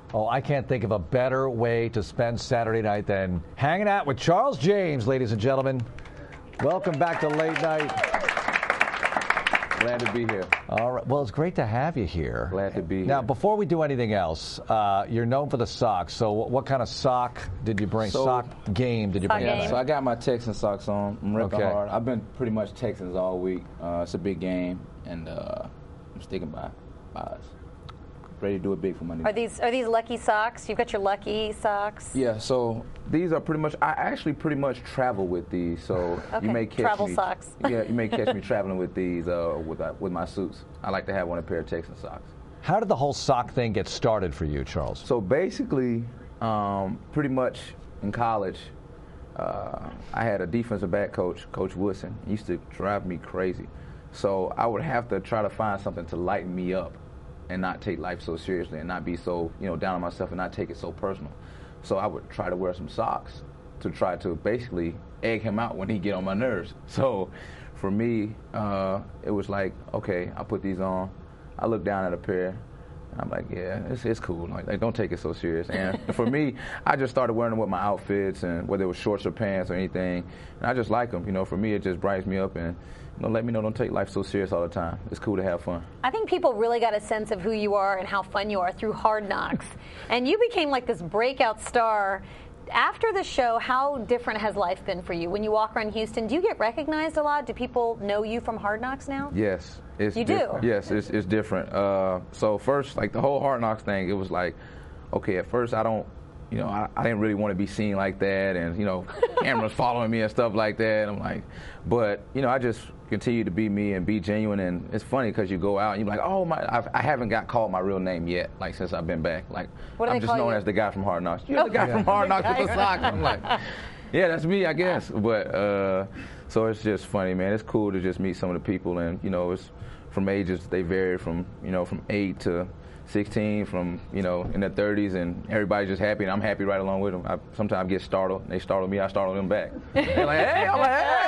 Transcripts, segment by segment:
Oh, I can't think of a better way to spend Saturday night than hanging out with Charles James, ladies and gentlemen. Welcome back to Late Night. Glad to be here. All right. Well, it's great to have you here. Glad to be here. Now, before we do anything else, you're known for the socks. So what kind of sock did you bring? Sock game did you bring? So I got my Texans socks on. I'm ripping hard. I've been pretty much Texans all week. It's a big game, and I'm sticking by us. Ready to do it big for Monday. Are these lucky socks? You've got your lucky socks. Yeah. So these are pretty much. I actually pretty much travel with these. So you may catch travel me. Socks. Yeah, you may catch me traveling with these with my suits. I like to have on a pair of Texan socks. How did the whole sock thing get started for you, Charles? So basically, pretty much in college, I had a defensive back coach, Coach Woodson. He used to drive me crazy. So I would have to try to find something to lighten me up and not take life so seriously and not be so, down on myself and not take it so personal. So I would try to wear some socks to try to basically egg him out when he get on my nerves. So for me, it was like, okay, I put these on. I look down at a pair. And I'm like, yeah, it's cool. Like, don't take it so serious. And for me, I just started wearing them with my outfits, and whether it was shorts or pants or anything. And I just like them. For me, it just brightens me up and let me know don't take life so serious all the time. It's cool to have fun. I think people really got a sense of who you are and how fun you are through Hard Knocks. And you became like this breakout star. After the show, how different has life been for you? When you walk around Houston, do you get recognized a lot? Do people know you from Hard Knocks now? Yes. You do? Yes, it's different. So first, like the whole Hard Knocks thing, it was like, okay, at first I didn't really want to be seen like that, and cameras following me and stuff like that. And I'm like, but I just continue to be me and be genuine. And it's funny because you go out and you're like, oh my, I haven't got called my real name yet. Like since I've been back, like I'm just known as the guy from Hard Knocks. You're the guy from Hard Knocks with the socks. I'm like, yeah, that's me, I guess. But so it's just funny, man. It's cool to just meet some of the people, and it's from ages they vary from from 8 to 16, from in their 30s, and everybody's just happy, and I'm happy right along with them. I sometimes get startled. They startle me, I startle them back. They're like, hey, I'm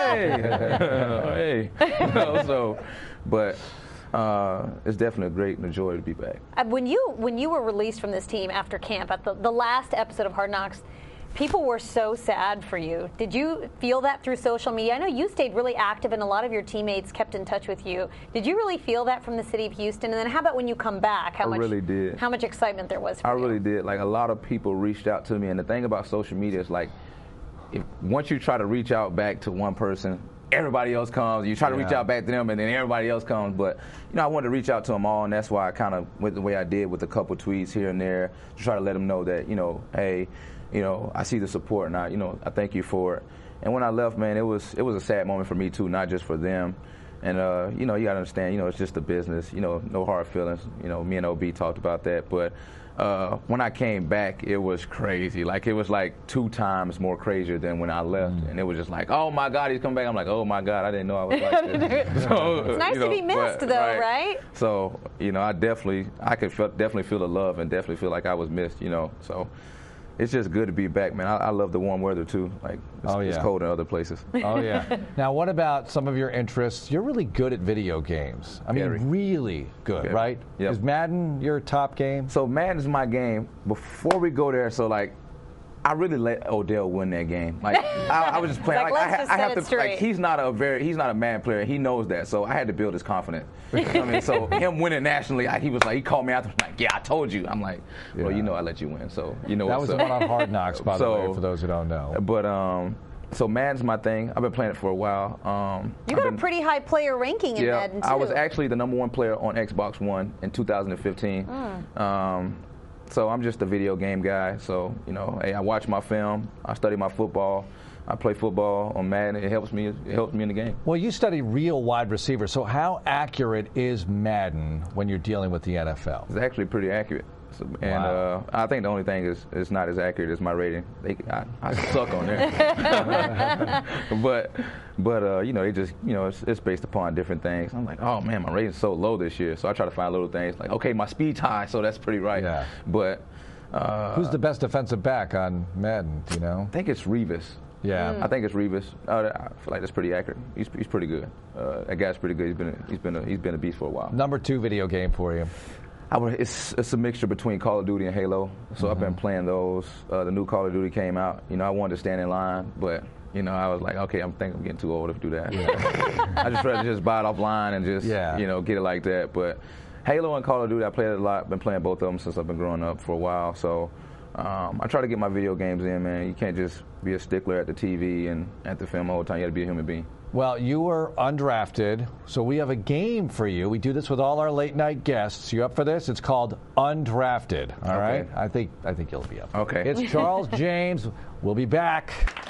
like, hey, hey. But it's definitely a great and a joy to be back. When you were released from this team after camp at the last episode of Hard Knocks, people were so sad for you. Did you feel that through social media? I know you stayed really active and a lot of your teammates kept in touch with you. Did you really feel that from the city of Houston? And then how about when you come back? I really did. How much excitement there was for you? I really did. Like, a lot of people reached out to me, and the thing about social media is like, once you try to reach out back to one person, everybody else comes. You try to reach out back to them, and then everybody else comes. But, I wanted to reach out to them all, and that's why I kind of went the way I did with a couple tweets here and there to try to let them know that, hey, I see the support, and I thank you for it. And when I left, man, it was a sad moment for me too, not just for them. And you got to understand, it's just a business. No hard feelings. Me and OB talked about that. But when I came back, it was crazy. Like, it was like 2 times more crazier than when I left. And it was just like, oh my God, he's coming back. I'm like, oh my God, I didn't know I was like this. So, it's nice to be missed, though, right? So I could definitely feel the love and definitely feel like I was missed. So. It's just good to be back, man. I love the warm weather, too. Like, it's cold in other places. Oh, yeah. Now, what about some of your interests? You're really good at video games. I mean, really good, right? Yep. Is Madden your top game? So, Madden's my game. Before we go there, I really let Odell win that game. Like, I was just playing. I have to. Like, he's not a man player. He knows that. So I had to build his confidence. So him winning nationally, he called me out. Like, yeah, I told you. I'm like, well, I let you win. So that was the one on Hard Knocks, by the way, for those who don't know. But so Madden's my thing. I've been playing it for a while. You got a pretty high player ranking in Madden too. I was actually the #1 player on Xbox One in 2015. So I'm just a video game guy. So, hey, I watch my film, I study my football, I play football on Madden. It helps me in the game. Well, you study real wide receivers. So how accurate is Madden when you're dealing with the NFL? It's actually pretty accurate. And I think the only thing is it's not as accurate as my rating. I suck on there. but they just it's based upon different things. I'm like, oh man, my rating's so low this year. So I try to find little things like, okay, my speed's high, so that's pretty right. Yeah. But who's the best defensive back on Madden? Do you know? I think it's Revis. Yeah, I think it's Revis. I feel like that's pretty accurate. He's pretty good. That guy's pretty good. He's been a beast for a while. #2 video game for you. It's a mixture between Call of Duty and Halo. So I've been playing those. The new Call of Duty came out. You know, I wanted to stand in line, but you know, I was like, okay, I'm getting too old to do that. Yeah. I just rather just buy it offline and just you know, get it like that. But Halo and Call of Duty, I played it a lot. Been playing both of them since I've been growing up for a while. So I try to get my video games in, man. You can't just be a stickler at the TV and at the film all the time. You got to be a human being. Well, you were undrafted, so we have a game for you. We do this with all our late night guests. You up for this? It's called Undrafted. All right? I think you'll be up. Okay. It's Charles James. We'll be back.